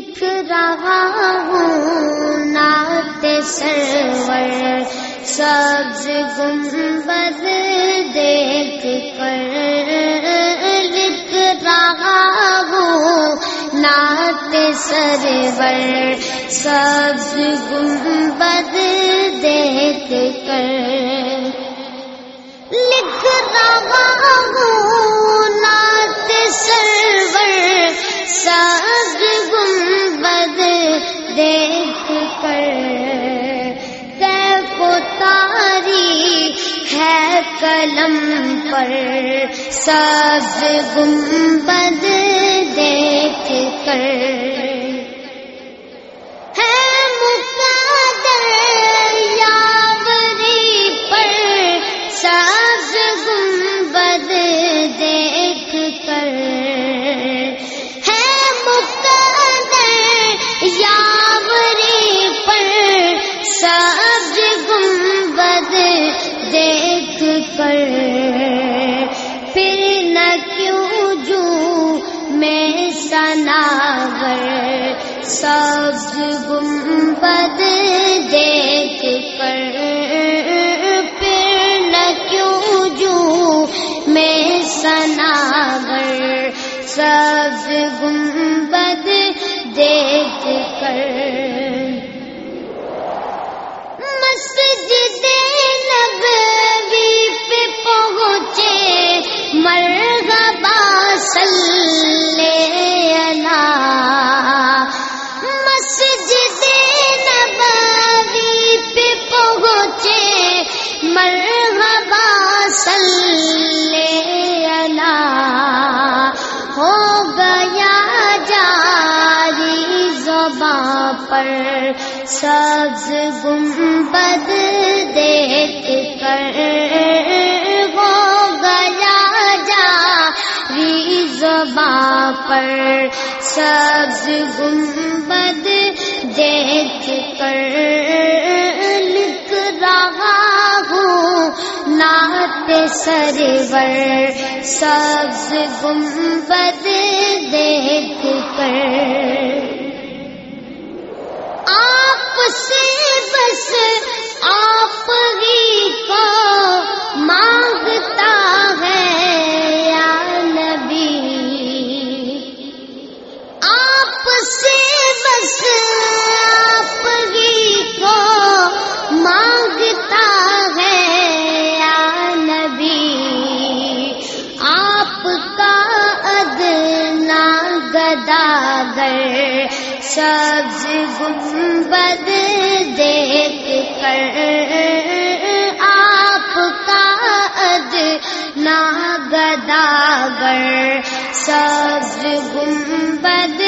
لکھ رہا ہوں نعت سرور سبز گنبد دیکھ کر، لکھ رہا ہوں نعت سرور سبز گنبد دیکھ کر، لکھ رہا ہوں نعت سرور سبز گنبد دیکھ کر، کیف و تاریخ ہے قلم پر سبز گنبد دیکھ کر، ہے مقدر یاوری پر سبز گنبد دیکھ کر، ہے مقدر یاوری پر سبز گنبد دیکھ کر، پھر نہ کیوں جو میں سناور سبز گنبد دیکھ کر، پھر نہ کیوں جو میں سناور سبز گنبد دیکھ کر، مسجد نبوی پہ پہنچے مرحبا صلی علی، مسجد نبوی پہ پہنچے مرحبا صلی علی، ہو گیا جاری زباں پر سبز گنبد دیکھ کر، ہو گیا جاری زباں پر سبز گنبد دیکھ کر، لکھ رہا ہوں نعت سرور سبز گنبد دیکھ کر، آپ سے بس آپ ہی کو مانگتا ہے یا نبی، آپ سے بس آپ ہی کو مانگتا ہے یا نبی، آپ کا ادنا گداگر سبز گنبد دیکھ کر، آپ کا ادنا گداگر سبز گنبد